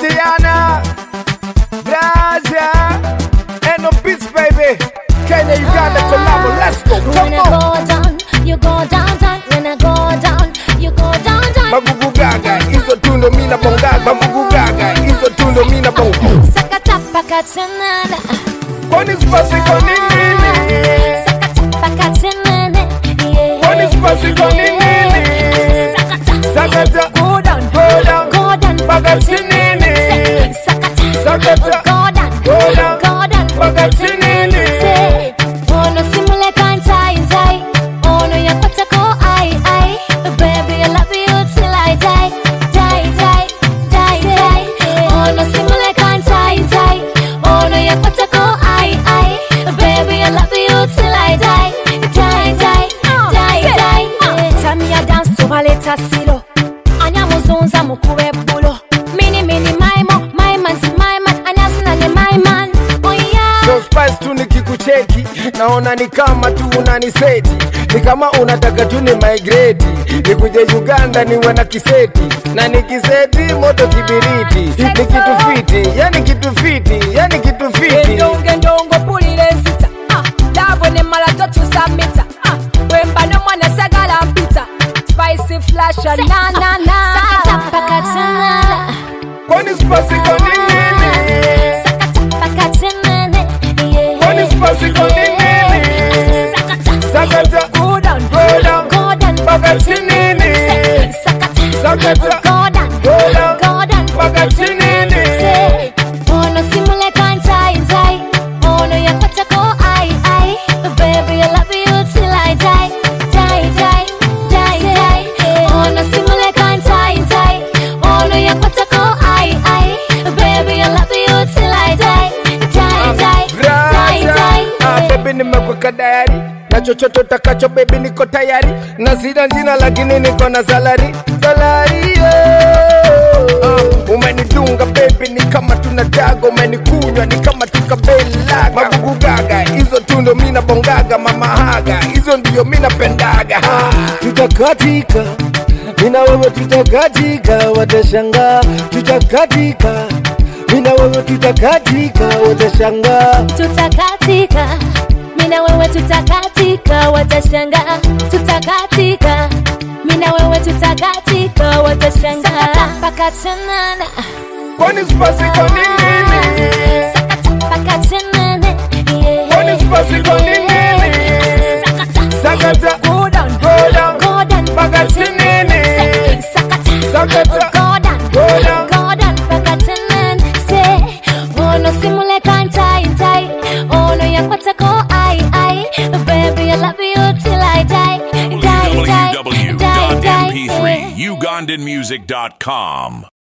Diana, Brazia, and no beats, baby. Kenya, Uganda, collabo, let's go. Come When I on. go down, you go down, down. When I go down, you go down, down. Magugu gaga, hizo tundo mina bonga. Magugu gaga, hizo tundo mina bonga. Sakata pakatanana. Kwani spasi kwa nini? Sakata pakatanana. Kwani spasi kwa nini? Sakata, Go down, go down, go down. pakatinini. Sakata, Go down, go down, go down. pakatinini. Say, oh no, simule kantai, tai. Oh no, yapata ko ai, ai. Baby, I love you till I die, die, die, die, die. Oh no, simule kantai, tai. Oh no, yapata ko ai, ai. Baby, I love you till I die, die, die, die, die. Tamia dance to baleta silo. Anya muzunza mukube bulo. Mini maimo, my man, anya sinane my man. Oh yeah. So spice tu nikikucheki, naona ni kama tu unaniseti. Ni kama unataka tu ni migrate. Nikuje Uganda niwe na kiseti. Na nikiseti moto kibiriti. Ni kitu fiti, yani kitu fiti, yani kitu fiti. Ndongo pulire nsita Davo ne malato tusamita Wemba no mwana sagala mpita Spicy flash na na na Sakata pakatanana. Kwani spasi kwa nini? Sakata pakatanana. Kwani spasi kwa nini? Sakata, Go down, go down, Go down, pakatinini. Sakata, go down, go down, go down. pakatinini. Say, oh no, simule kantai, tai. Oh no, yapata ko ai, ai. Baby, I love you till I die, die, die, die, die. Oh no, simule kantai, tai. Oh no, yapata ko ai, ai. Baby, I love you till I die, die, die, die, die. Baby nimekuweka dayari na chochote utakacho baby niko tayari. Na sina jina lakini niko na salary. Salary umenidunga baby ni kama tunadaga. Umenikunywa ni kama tukabelaga. Magugu gaga, hizo tundo mina bongaga. Mama haga, hizo ndiyo mina pendaga. Tutakatika, mina wewe tutakatika. Watashangaa, tutakatika. Mina wewe tutakatika, watashangaa. Tutakatika, mina wewe tutakatika, watashangaa. Tutakatika, mina wewe tutakatika, watashangaa. Sakata pakatanana. Kwani spasi kwa nini? Sakata pakatanana. Kwani spasi kwa nini? Sakata, go down, go down, Go down, pakatinini. sakata, go down, go down. go down, pakatanana. Say, oh no, simule kantai, tai. Oh no, yapata ko ai, ai. Baby, I love you till I die, die, die, die, die. www.mp3ugandanmusic.com